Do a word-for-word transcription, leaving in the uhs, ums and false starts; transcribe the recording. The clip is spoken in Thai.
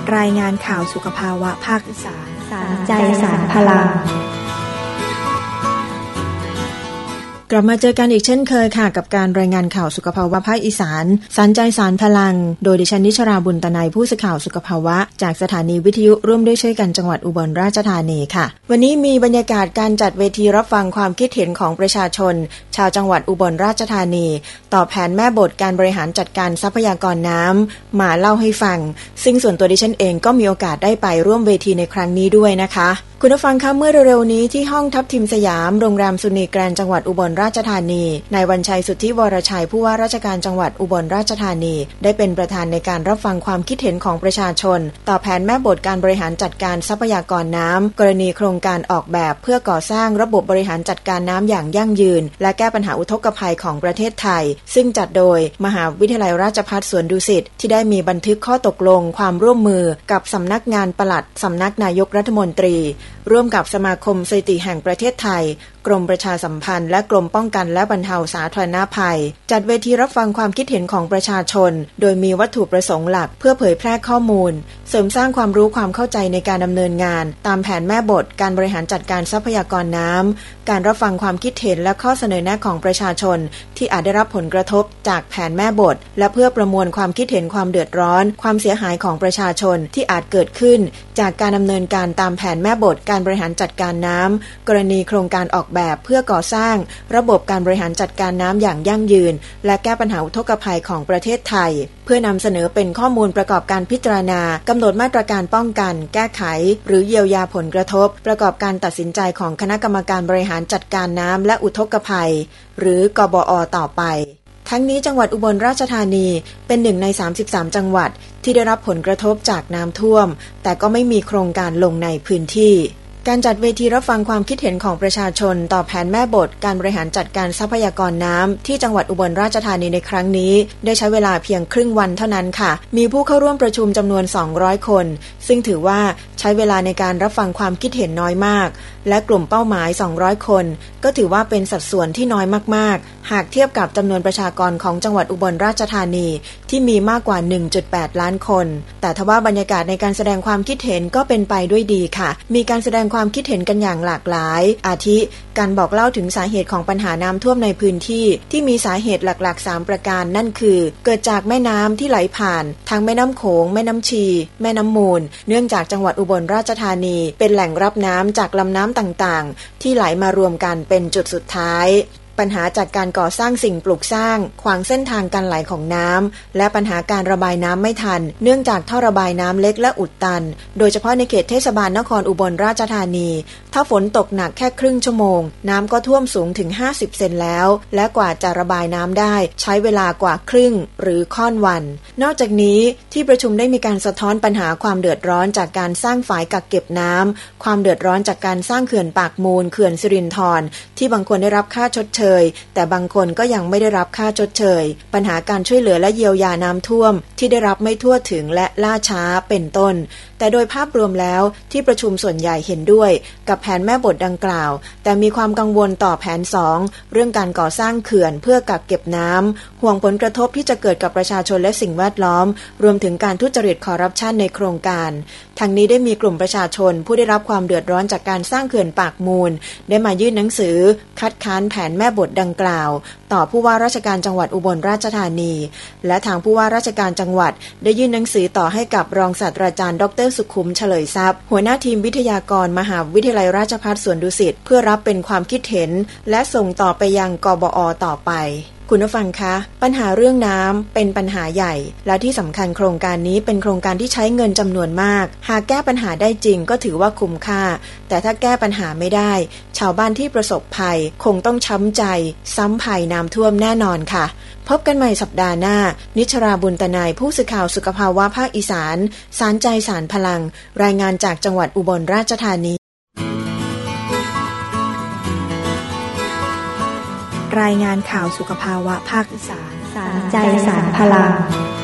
รายงานข่าวสุขภาวะภาคอีสานสารใจสารพลังกลับมาเจอกันอีกเช่นเคยค่ะกับการรายงานข่าวสุขภาวะภาคอีสานสารใจสารพลังโดยดิฉันนิชราบุญตนัยผู้สื่อข่าวสุขภาวะจากสถานีวิทยุร่วมด้วยช่วยกันจังหวัดอุบลราชธานีค่ะวันนี้มีบรรยากาศการจัดเวทีรับฟังความคิดเห็นของประชาชนชาวจังหวัดอุบลราชธานีต่อแผนแม่บทการบริหารจัดการทรัพยากรน้ำมาเล่าให้ฟังซึ่งส่วนตัวดิฉันเองก็มีโอกาสได้ไปร่วมเวทีในครั้งนี้ด้วยนะคะคุณผู้ฟังคะเมื่อเร็วๆนี้ที่ห้องทับทิมสยามโรงแรมสุนีแกรนด์จังหวัดอุบลราชธานีนายวันชัยสุทธิวรชัยผู้ว่าราชการจังหวัดอุบลราชธานีได้เป็นประธานในการรับฟังความคิดเห็นของประชาชนต่อแผนแม่บทการบริหารจัดการทรัพยากรน้ำกรณีโครงการออกแบบเพื่อก่อสร้างระบบบริหารจัดการน้ำอย่างยั่งยืนและแก้ปัญหาอุทกภัยของประเทศไทยซึ่งจัดโดยมหาวิทยาลัยราชภัฏสวนดุสิตที่ได้มีบันทึกข้อตกลงความร่วมมือกับสำนักงานปลัดสำนักนายกรัฐมนตรีร่วมกับสมาคมสถิติแห่งประเทศไทยกรมประชาสัมพันธ์และกรมป้องกันและบรรเทาสาธารณภัยจัดเวทีรับฟังความคิดเห็นของประชาชนโดยมีวัตถุประสงค์หลักเพื่อเผยแพร่ข้อมูลเสริมสร้างความรู้ความเข้าใจในการดำเนินงานตามแผนแม่บทการบริหารจัดการทรัพยากรน้ำการรับฟังความคิดเห็นและข้อเสนอแนะของประชาชนที่อาจได้รับผลกระทบจากแผนแม่บทและเพื่อประมวลความคิดเห็นความเดือดร้อนความเสียหายของประชาชนที่อาจเกิดขึ้นจากการดำเนินการตามแผนแม่บทการบริหารจัดการน้ำกรณีโครงการออกแบบเพื่อก่อสร้างระบบการบริหารจัดการน้ำอย่างยั่งยืนและแก้ปัญหาอุทกภัยของประเทศไทยเพื่อนำเสนอเป็นข้อมูลประกอบการพิจารณากำหนดมาตรการป้องกันแก้ไขหรือเยียวยาผลกระทบประกอบการตัดสินใจของคณะกรรมการบริหารจัดการน้ำและอุทกภัยหรือกบอ.ต่อไปทั้งนี้จังหวัดอุบลราชธานีเป็นหนึ่งในสามสิบสามจังหวัดที่ได้รับผลกระทบจากน้ำท่วมแต่ก็ไม่มีโครงการลงในพื้นที่การจัดเวทีรับฟังความคิดเห็นของประชาชนต่อแผนแม่บทการบริหารจัดการทรัพยากรน้ำที่จังหวัดอุบลราชธานีในครั้งนี้ได้ใช้เวลาเพียงครึ่งวันเท่านั้นค่ะมีผู้เข้าร่วมประชุมจำนวนสองร้อยคนซึ่งถือว่าใช้เวลาในการรับฟังความคิดเห็นน้อยมากและกลุ่มเป้าหมายสองร้อยคนก็ถือว่าเป็นสัดส่วนที่น้อยมากๆหากเทียบกับจำนวนประชากรของจังหวัดอุบลราชธานีที่มีมากกว่า หนึ่งจุดแปด ล้านคนแต่ทว่าบรรยากาศในการแสดงความคิดเห็นก็เป็นไปด้วยดีค่ะมีการแสดงความคิดเห็นกันอย่างหลากหลายอาทิการบอกเล่าถึงสาเหตุของปัญหาน้ำท่วมในพื้นที่ที่มีสาเหตุหลักๆสามประการนั่นคือเกิดจากแม่น้ำที่ไหลผ่านทั้งแม่น้ำโขงแม่น้ำชีแม่น้ำมูลเนื่องจากจังหวัดอุบลราชธานีเป็นแหล่งรับน้ำจากลำน้ำต่างๆที่ไหลมารวมกันเป็นจุดสุดท้ายปัญหาจากการก่อสร้างสิ่งปลูกสร้างขวางเส้นทางการไหลของน้ำและปัญหาการระบายน้ำไม่ทันเนื่องจากท่อระบายน้ำเล็กและอุดตันโดยเฉพาะในเขตเทศบาลนครอุบลราชธานีถ้าฝนตกหนักแค่ครึ่งชั่วโมงน้ำก็ท่วมสูงถึงห้าสิบเซนแล้วและกว่าจะระบายน้ำได้ใช้เวลากว่าครึ่งหรือค่อนวันนอกจากนี้ที่ประชุมได้มีการสะท้อนปัญหาความเดือดร้อนจากการสร้างฝายกักเก็บน้ำความเดือดร้อนจากการสร้างเขื่อนปากมูลเขื่อนสิรินธรที่บางคนได้รับค่าชดเชยแต่บางคนก็ยังไม่ได้รับค่าชดเชยปัญหาการช่วยเหลือและเยียวยาน้ำท่วมที่ได้รับไม่ทั่วถึงและล่าช้าเป็นต้นแต่โดยภาพรวมแล้วที่ประชุมส่วนใหญ่เห็นด้วยกับแผนแม่บทดังกล่าวแต่มีความกังวลต่อแผนสองเรื่องการก่อสร้างเขื่อนเพื่อกักเก็บน้ำห่วงผลกระทบที่จะเกิดกับประชาชนและสิ่งแวดล้อมรวมถึงการทุจริตคอร์รัปชันในโครงการทั้งนี้ได้มีกลุ่มประชาชนผู้ได้รับความเดือดร้อนจากการสร้างเขื่อนปากมูลได้มายื่นหนังสือคัดค้านแผนแม่บทดังกล่าวต่อผู้ว่าราชการจังหวัดอุบลราชธานีและทางผู้ว่าราชการจังหวัดได้ยื่นหนังสือต่อให้กับรองศาสตราจารย์ดรสุขุมเฉลยทรัพย์หัวหน้าทีมวิทยากรมหาวิทยาลัยราชภัฏสวนดุสิตเพื่อรับเป็นความคิดเห็นและส่งต่อไปยังกบอ.ต่อไปคุณผู้ฟังคะปัญหาเรื่องน้ำเป็นปัญหาใหญ่และที่สำคัญโครงการนี้เป็นโครงการที่ใช้เงินจำนวนมากหากแก้ปัญหาได้จริงก็ถือว่าคุ้มค่าแต่ถ้าแก้ปัญหาไม่ได้ชาวบ้านที่ประสบภัยคงต้องช้ำใจซ้ำภัยน้ำท่วมแน่นอนค่ะพบกันใหม่สัปดาห์หน้านิชราบุญตนัยผู้สื่อข่าวสุขภาวะภาคอีสานสารใจสารพลังรายงานจากจังหวัดอุบลราชธานีรายงานข่าวสุขภาวะภาคอีสานสารใจสารพลัง